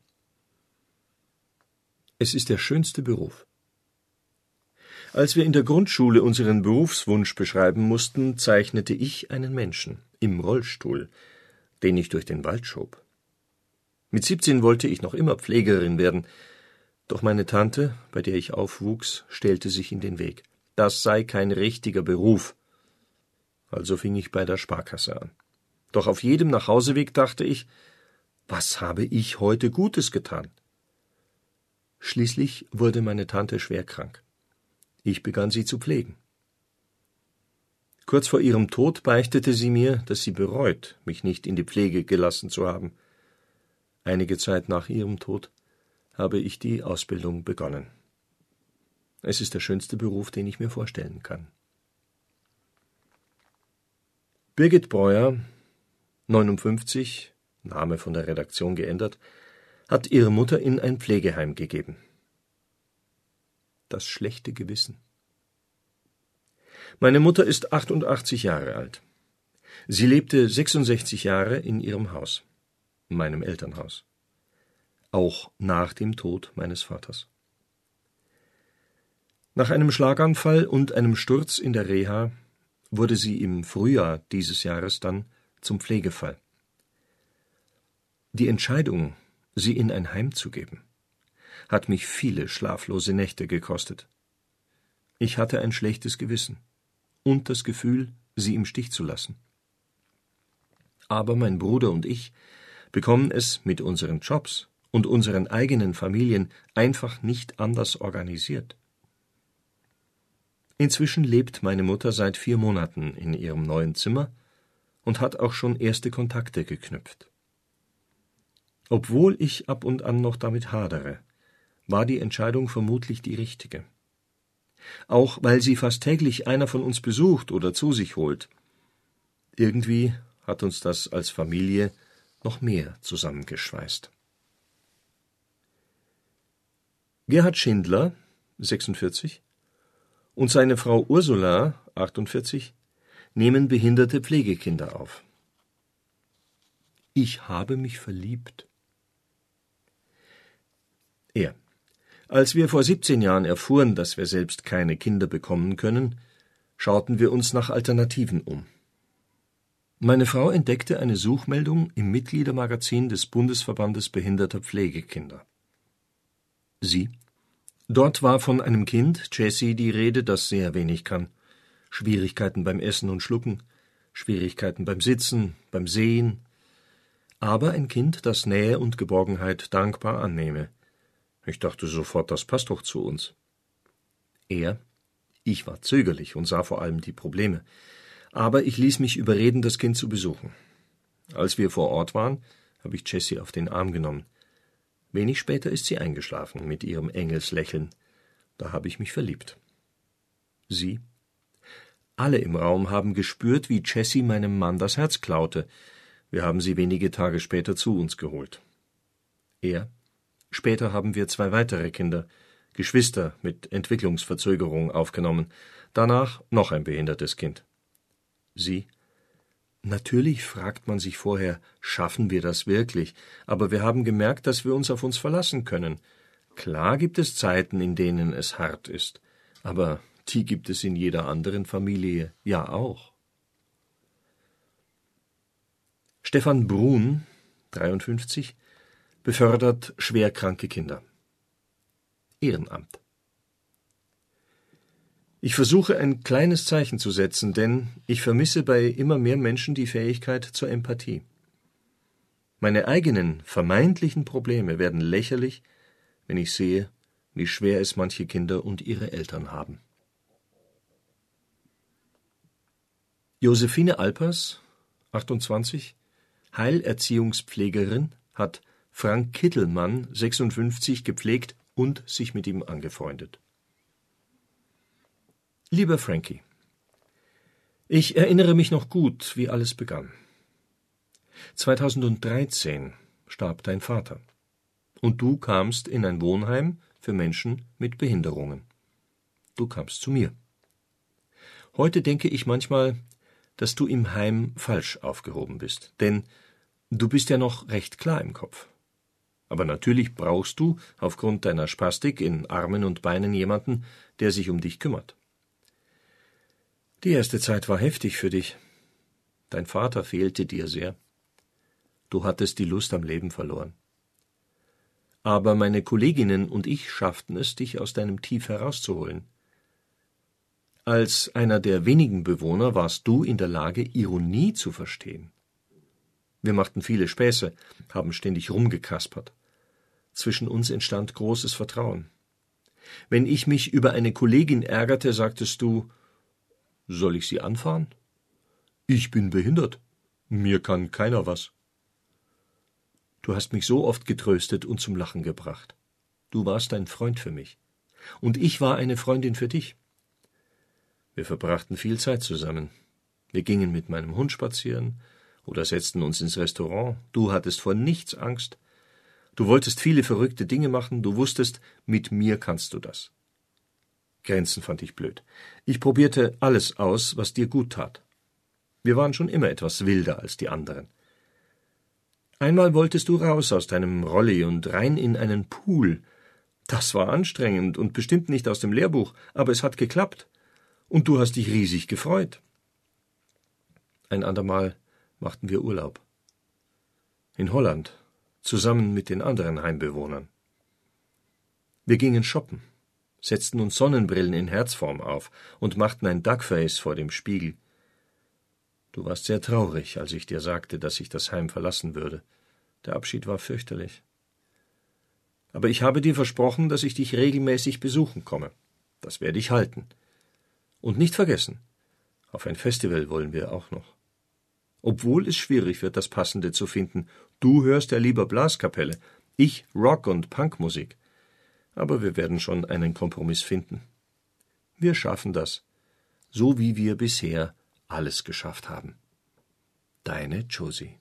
Es ist der schönste Beruf. Als wir in der Grundschule unseren Berufswunsch beschreiben mussten, zeichnete ich einen Menschen im Rollstuhl, den ich durch den Wald schob. Mit 17 wollte ich noch immer Pflegerin werden, doch meine Tante, bei der ich aufwuchs, stellte sich in den Weg. Das sei kein richtiger Beruf. Also fing ich bei der Sparkasse an. Doch auf jedem Nachhauseweg dachte ich, was habe ich heute Gutes getan? Schließlich wurde meine Tante schwer krank. Ich begann sie zu pflegen. Kurz vor ihrem Tod beichtete sie mir, dass sie bereut, mich nicht in die Pflege gelassen zu haben. Einige Zeit nach ihrem Tod habe ich die Ausbildung begonnen. Es ist der schönste Beruf, den ich mir vorstellen kann. Birgit Breuer, 59, Name von der Redaktion geändert, hat ihre Mutter in ein Pflegeheim gegeben. Das schlechte Gewissen. Meine Mutter ist 88 Jahre alt. Sie lebte 66 Jahre in ihrem Haus, meinem Elternhaus. Auch nach dem Tod meines Vaters. Nach einem Schlaganfall und einem Sturz in der Reha wurde sie im Frühjahr dieses Jahres dann zum Pflegefall. Die Entscheidung, sie in ein Heim zu geben, hat mich viele schlaflose Nächte gekostet. Ich hatte ein schlechtes Gewissen und das Gefühl, sie im Stich zu lassen. Aber mein Bruder und ich bekommen es mit unseren Jobs und unseren eigenen Familien einfach nicht anders organisiert. Inzwischen lebt meine Mutter seit 4 Monaten in ihrem neuen Zimmer und hat auch schon erste Kontakte geknüpft. Obwohl ich ab und an noch damit hadere, war die Entscheidung vermutlich die richtige. Auch weil sie fast täglich einer von uns besucht oder zu sich holt. Irgendwie hat uns das als Familie noch mehr zusammengeschweißt. Gerhard Schindler, 46, und seine Frau Ursula, 48, nehmen behinderte Pflegekinder auf. Ich habe mich verliebt. Er. Als wir vor 17 Jahren erfuhren, dass wir selbst keine Kinder bekommen können, schauten wir uns nach Alternativen um. Meine Frau entdeckte eine Suchmeldung im Mitgliedermagazin des Bundesverbandes behinderter Pflegekinder. Sie. Dort war von einem Kind, Jessie, die Rede, das sehr wenig kann. Schwierigkeiten beim Essen und Schlucken, Schwierigkeiten beim Sitzen, beim Sehen. Aber ein Kind, das Nähe und Geborgenheit dankbar annehme. Ich dachte sofort, das passt doch zu uns. Er. Ich war zögerlich und sah vor allem die Probleme. Aber ich ließ mich überreden, das Kind zu besuchen. Als wir vor Ort waren, habe ich Jessie auf den Arm genommen. Wenig später ist sie eingeschlafen mit ihrem Engelslächeln. Da habe ich mich verliebt. Sie. Alle im Raum haben gespürt, wie Jessie meinem Mann das Herz klaute. Wir haben sie wenige Tage später zu uns geholt. Er. Später haben wir 2 weitere Kinder, Geschwister mit Entwicklungsverzögerung, aufgenommen. Danach noch ein behindertes Kind. Sie. Natürlich fragt man sich vorher, schaffen wir das wirklich? Aber wir haben gemerkt, dass wir uns auf uns verlassen können. Klar gibt es Zeiten, in denen es hart ist, aber die gibt es in jeder anderen Familie ja auch. Stefan Brun, 53, befördert schwerkranke Kinder. Ehrenamt. Ich versuche, ein kleines Zeichen zu setzen, denn ich vermisse bei immer mehr Menschen die Fähigkeit zur Empathie. Meine eigenen vermeintlichen Probleme werden lächerlich, wenn ich sehe, wie schwer es manche Kinder und ihre Eltern haben. Josephine Alpers, 28, Heilerziehungspflegerin, hat Frank Kittelmann, 56, gepflegt und sich mit ihm angefreundet. Lieber Frankie, ich erinnere mich noch gut, wie alles begann. 2013 starb dein Vater und du kamst in ein Wohnheim für Menschen mit Behinderungen. Du kamst zu mir. Heute denke ich manchmal, dass du im Heim falsch aufgehoben bist, denn du bist ja noch recht klar im Kopf. Aber natürlich brauchst du, aufgrund deiner Spastik in Armen und Beinen, jemanden, der sich um dich kümmert. Die erste Zeit war heftig für dich. Dein Vater fehlte dir sehr. Du hattest die Lust am Leben verloren. Aber meine Kolleginnen und ich schafften es, dich aus deinem Tief herauszuholen. Als einer der wenigen Bewohner warst du in der Lage, Ironie zu verstehen. Wir machten viele Späße, haben ständig rumgekaspert. Zwischen uns entstand großes Vertrauen. Wenn ich mich über eine Kollegin ärgerte, sagtest du: »Soll ich sie anfahren? Ich bin behindert. Mir kann keiner was.« Du hast mich so oft getröstet und zum Lachen gebracht. Du warst ein Freund für mich. Und ich war eine Freundin für dich. Wir verbrachten viel Zeit zusammen. Wir gingen mit meinem Hund spazieren oder setzten uns ins Restaurant. Du hattest vor nichts Angst. Du wolltest viele verrückte Dinge machen. Du wusstest, mit mir kannst du das. Grenzen fand ich blöd. Ich probierte alles aus, was dir gut tat. Wir waren schon immer etwas wilder als die anderen. Einmal wolltest du raus aus deinem Rolli und rein in einen Pool. Das war anstrengend und bestimmt nicht aus dem Lehrbuch, aber es hat geklappt. Und du hast dich riesig gefreut. Ein andermal machten wir Urlaub. In Holland, zusammen mit den anderen Heimbewohnern. Wir gingen shoppen, setzten uns Sonnenbrillen in Herzform auf und machten ein Duckface vor dem Spiegel. Du warst sehr traurig, als ich dir sagte, dass ich das Heim verlassen würde. Der Abschied war fürchterlich. Aber ich habe dir versprochen, dass ich dich regelmäßig besuchen komme. Das werde ich halten. Und nicht vergessen, auf ein Festival wollen wir auch noch. Obwohl es schwierig wird, das Passende zu finden. Du hörst ja lieber Blaskapelle, ich Rock- und Punkmusik. Aber wir werden schon einen Kompromiss finden. Wir schaffen das, so wie wir bisher alles geschafft haben. Deine Josie.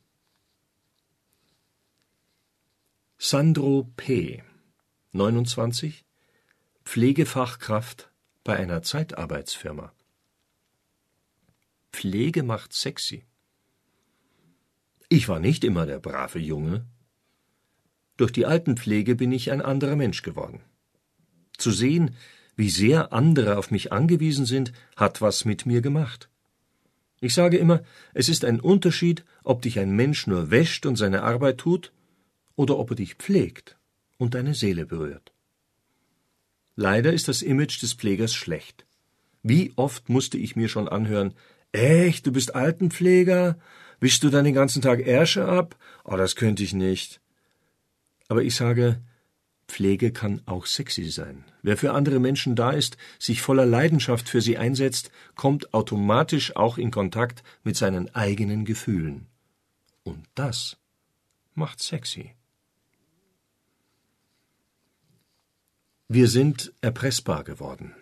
Sandro P., 29, Pflegefachkraft bei einer Zeitarbeitsfirma. Pflege macht sexy. Ich war nicht immer der brave Junge. Durch die Altenpflege bin ich ein anderer Mensch geworden. Zu sehen, wie sehr andere auf mich angewiesen sind, hat was mit mir gemacht. Ich sage immer, es ist ein Unterschied, ob dich ein Mensch nur wäscht und seine Arbeit tut, oder ob er dich pflegt und deine Seele berührt. Leider ist das Image des Pflegers schlecht. Wie oft musste ich mir schon anhören: »Echt, du bist Altenpfleger? Wischst du dann den ganzen Tag Ärsche ab? Oh, das könnte ich nicht.« Aber ich sage, Pflege kann auch sexy sein. Wer für andere Menschen da ist, sich voller Leidenschaft für sie einsetzt, kommt automatisch auch in Kontakt mit seinen eigenen Gefühlen. Und das macht sexy. Wir sind erpressbar geworden.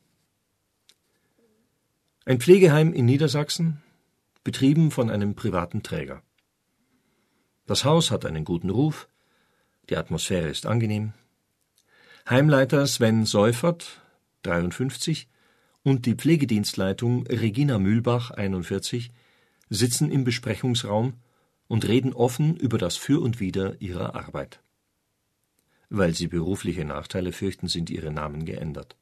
Ein Pflegeheim in Niedersachsen, betrieben von einem privaten Träger. Das Haus hat einen guten Ruf, die Atmosphäre ist angenehm. Heimleiter Sven Seufert, 53, und die Pflegedienstleitung Regina Mühlbach, 41, sitzen im Besprechungsraum und reden offen über das Für und Wider ihrer Arbeit. Weil sie berufliche Nachteile fürchten, sind ihre Namen geändert.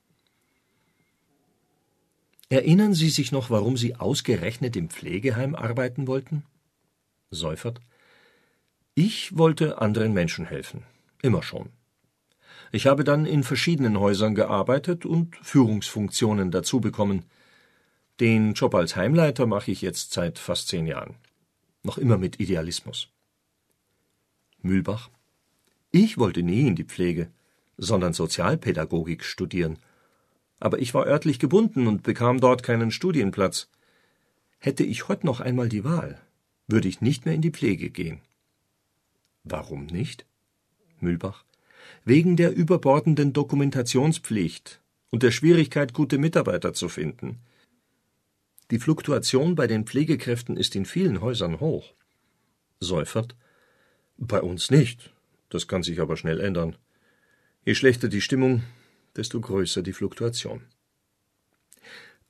Erinnern Sie sich noch, warum Sie ausgerechnet im Pflegeheim arbeiten wollten? Seufert: Ich wollte anderen Menschen helfen. Immer schon. Ich habe dann in verschiedenen Häusern gearbeitet und Führungsfunktionen dazu bekommen. Den Job als Heimleiter mache ich jetzt seit fast 10 Jahren. Noch immer mit Idealismus. Mühlbach: Ich wollte nie in die Pflege, sondern Sozialpädagogik studieren. Aber ich war örtlich gebunden und bekam dort keinen Studienplatz. Hätte ich heute noch einmal die Wahl, würde ich nicht mehr in die Pflege gehen. Warum nicht? Mühlbach: Wegen der überbordenden Dokumentationspflicht und der Schwierigkeit, gute Mitarbeiter zu finden. Die Fluktuation bei den Pflegekräften ist in vielen Häusern hoch. Seufert: Bei uns nicht. Das kann sich aber schnell ändern. Je schlechter die Stimmung, desto größer die Fluktuation.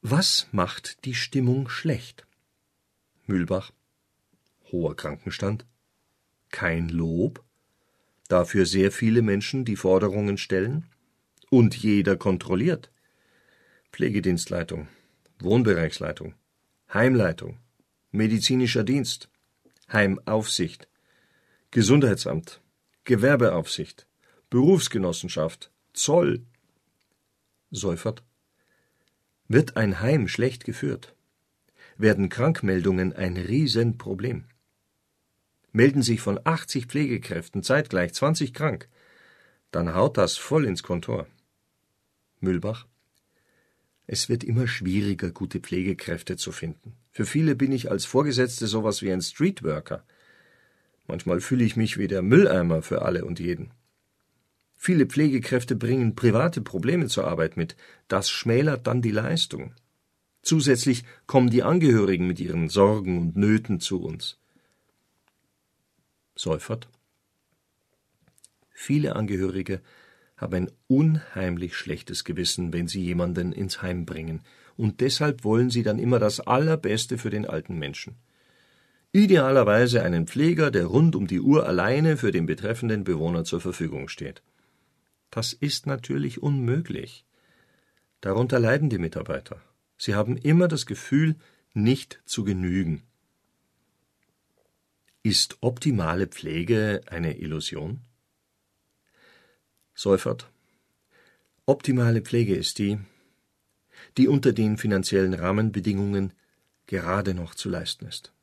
Was macht die Stimmung schlecht? Mühlbach: hoher Krankenstand, kein Lob, dafür sehr viele Menschen, die Forderungen stellen, und jeder kontrolliert. Pflegedienstleitung, Wohnbereichsleitung, Heimleitung, medizinischer Dienst, Heimaufsicht, Gesundheitsamt, Gewerbeaufsicht, Berufsgenossenschaft, Zoll. Seufert: wird ein Heim schlecht geführt, werden Krankmeldungen ein Riesenproblem. Melden sich von 80 Pflegekräften zeitgleich 20 krank, dann haut das voll ins Kontor. Mühlbach: es wird immer schwieriger, gute Pflegekräfte zu finden. Für viele bin ich als Vorgesetzte sowas wie ein Streetworker. Manchmal fühle ich mich wie der Mülleimer für alle und jeden. Viele Pflegekräfte bringen private Probleme zur Arbeit mit. Das schmälert dann die Leistung. Zusätzlich kommen die Angehörigen mit ihren Sorgen und Nöten zu uns. Seufert: viele Angehörige haben ein unheimlich schlechtes Gewissen, wenn sie jemanden ins Heim bringen, und deshalb wollen sie dann immer das Allerbeste für den alten Menschen. Idealerweise einen Pfleger, der rund um die Uhr alleine für den betreffenden Bewohner zur Verfügung steht. Das ist natürlich unmöglich. Darunter leiden die Mitarbeiter. Sie haben immer das Gefühl, nicht zu genügen. Ist optimale Pflege eine Illusion? Seufert: optimale Pflege ist die unter den finanziellen Rahmenbedingungen gerade noch zu leisten ist.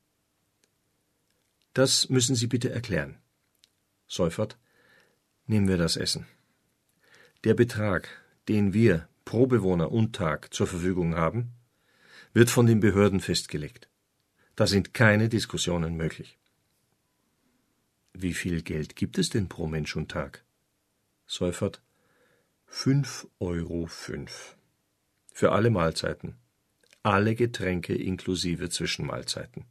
Das müssen Sie bitte erklären. Seufert: nehmen wir das Essen. Der Betrag, den wir pro Bewohner und Tag zur Verfügung haben, wird von den Behörden festgelegt. Da sind keine Diskussionen möglich. Wie viel Geld gibt es denn pro Mensch und Tag? Seufert: 5,05 Euro. Für alle Mahlzeiten. Alle Getränke inklusive Zwischenmahlzeiten.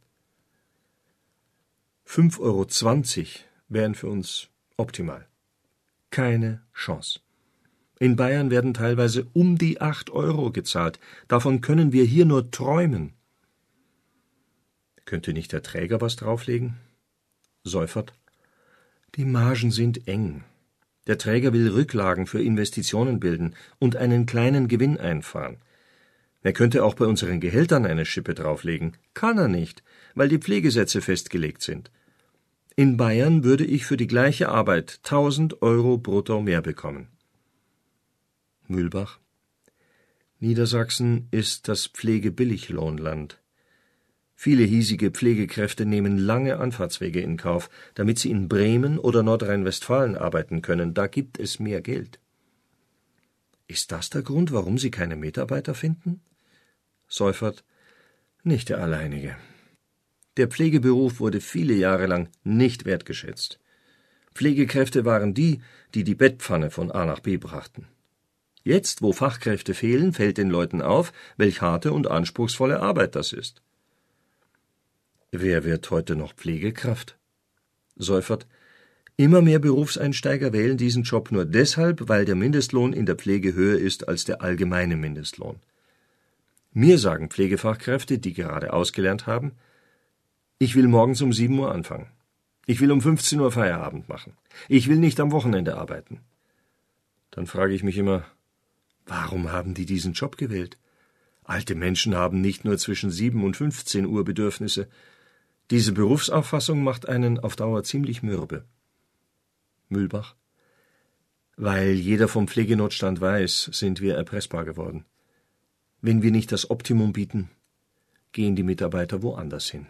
5,20 Euro wären für uns optimal. Keine Chance. In Bayern werden teilweise um die 8 Euro gezahlt. Davon können wir hier nur träumen. Könnte nicht der Träger was drauflegen? Seufert: die Margen sind eng. Der Träger will Rücklagen für Investitionen bilden und einen kleinen Gewinn einfahren. Er könnte auch bei unseren Gehältern eine Schippe drauflegen. Kann er nicht, weil die Pflegesätze festgelegt sind. In Bayern würde ich für die gleiche Arbeit 1.000 Euro brutto mehr bekommen. Mühlbach: Niedersachsen ist das Pflegebilliglohnland. Viele hiesige Pflegekräfte nehmen lange Anfahrtswege in Kauf, damit sie in Bremen oder Nordrhein-Westfalen arbeiten können. Da gibt es mehr Geld. Ist das der Grund, warum Sie keine Mitarbeiter finden? Seufert: nicht der alleinige. Der Pflegeberuf wurde viele Jahre lang nicht wertgeschätzt. Pflegekräfte waren die Bettpfanne von A nach B brachten. Jetzt, wo Fachkräfte fehlen, fällt den Leuten auf, welch harte und anspruchsvolle Arbeit das ist. Wer wird heute noch Pflegekraft? Seufert: immer mehr Berufseinsteiger wählen diesen Job nur deshalb, weil der Mindestlohn in der Pflege höher ist als der allgemeine Mindestlohn. Mir sagen Pflegefachkräfte, die gerade ausgelernt haben: ich will morgens um 7 Uhr anfangen. Ich will um 15 Uhr Feierabend machen. Ich will nicht am Wochenende arbeiten. Dann frage ich mich immer, warum haben die diesen Job gewählt? Alte Menschen haben nicht nur zwischen 7 und 15 Uhr Bedürfnisse. Diese Berufsauffassung macht einen auf Dauer ziemlich mürbe. Mühlbach: weil jeder vom Pflegenotstand weiß, sind wir erpressbar geworden. Wenn wir nicht das Optimum bieten, gehen die Mitarbeiter woanders hin.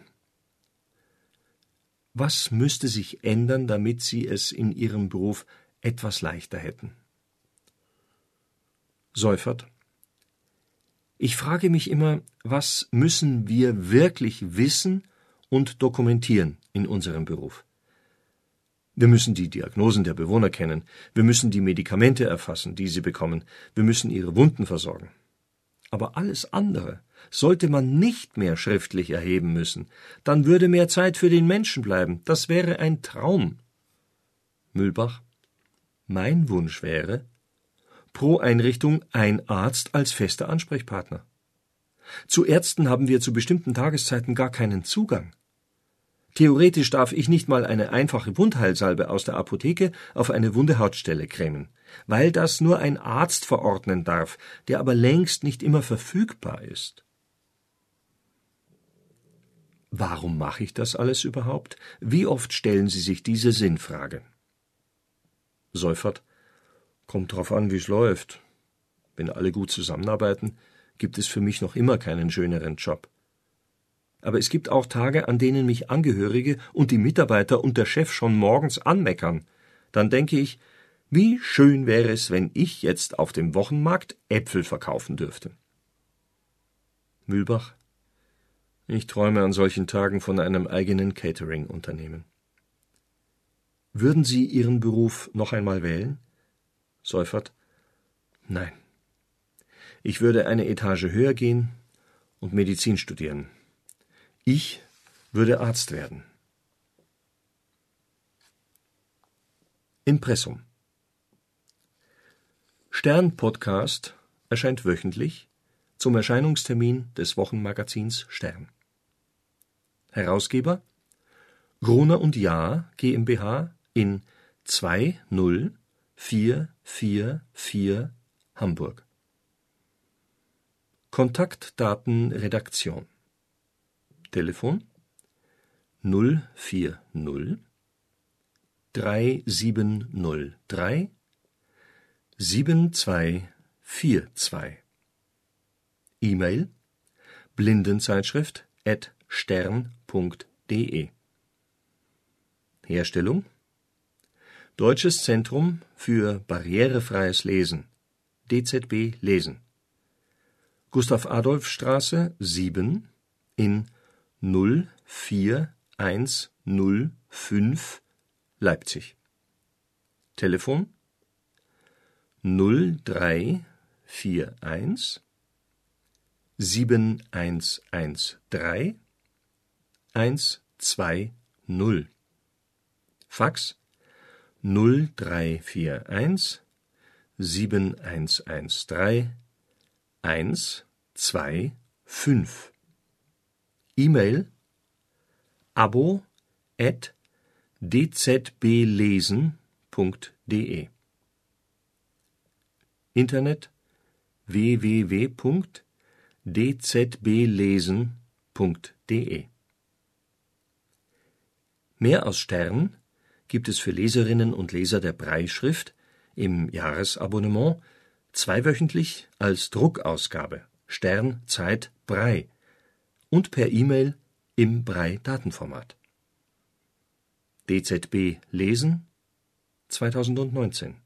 Was müsste sich ändern, damit Sie es in Ihrem Beruf etwas leichter hätten? Seufert: ich frage mich immer, was müssen wir wirklich wissen und dokumentieren in unserem Beruf? Wir müssen die Diagnosen der Bewohner kennen, wir müssen die Medikamente erfassen, die sie bekommen, wir müssen ihre Wunden versorgen. Aber alles andere sollte man nicht mehr schriftlich erheben müssen, dann würde mehr Zeit für den Menschen bleiben, das wäre ein Traum. Mühlbach: mein Wunsch wäre, pro Einrichtung ein Arzt als fester Ansprechpartner. Zu Ärzten haben wir zu bestimmten Tageszeiten gar keinen Zugang. Theoretisch darf ich nicht mal eine einfache Wundheilsalbe aus der Apotheke auf eine wunde Hautstelle cremen, weil das nur ein Arzt verordnen darf, der aber längst nicht immer verfügbar ist. Warum mache ich das alles überhaupt? Wie oft stellen Sie sich diese Sinnfrage? Seufert: Kommt drauf an, wie's läuft. Wenn alle gut zusammenarbeiten, gibt es für mich noch immer keinen schöneren Job. Aber es gibt auch Tage, an denen mich Angehörige und die Mitarbeiter und der Chef schon morgens anmeckern. Dann denke ich, wie schön wäre es, wenn ich jetzt auf dem Wochenmarkt Äpfel verkaufen dürfte. Mühlbach: Ich träume an solchen Tagen von einem eigenen Catering-Unternehmen. Würden Sie Ihren Beruf noch einmal wählen? Seufert: Nein. Ich würde eine Etage höher gehen und Medizin studieren. Ich würde Arzt werden. Impressum. Stern-Podcast erscheint wöchentlich zum Erscheinungstermin des Wochenmagazins Stern. Herausgeber: Gruner und Jahr GmbH in 20444 Hamburg. Kontaktdaten Redaktion: Telefon 040 3703 7242. E-Mail: blindenzeitschrift@stern.de. Herstellung: Deutsches Zentrum für barrierefreies Lesen, DZB Lesen, Gustav-Adolf-Straße 7 in 04105 Leipzig. Telefon 0341 7113 120. Fax 0341 7113 125. E-Mail abo@dzblesen.de. Internet www.dzblesen.de. Mehr aus Stern gibt es für Leserinnen und Leser der Brailleschrift im Jahresabonnement zweiwöchentlich als Druckausgabe Stern Zeit Braille und per E-Mail im Braille-Datenformat. DZB Lesen 2019.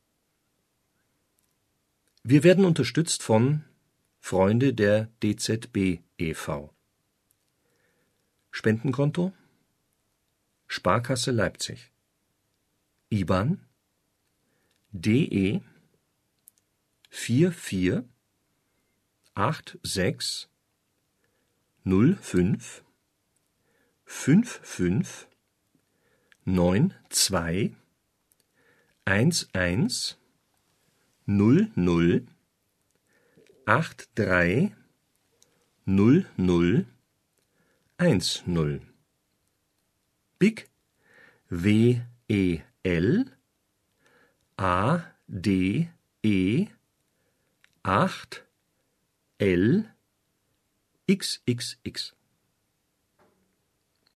Wir werden unterstützt von Freunde der DZB e.V. Spendenkonto Sparkasse Leipzig. IBAN DE 44 86 05 55 92 11 00 83 00 10. BIC WEL ADE 8 L XXX.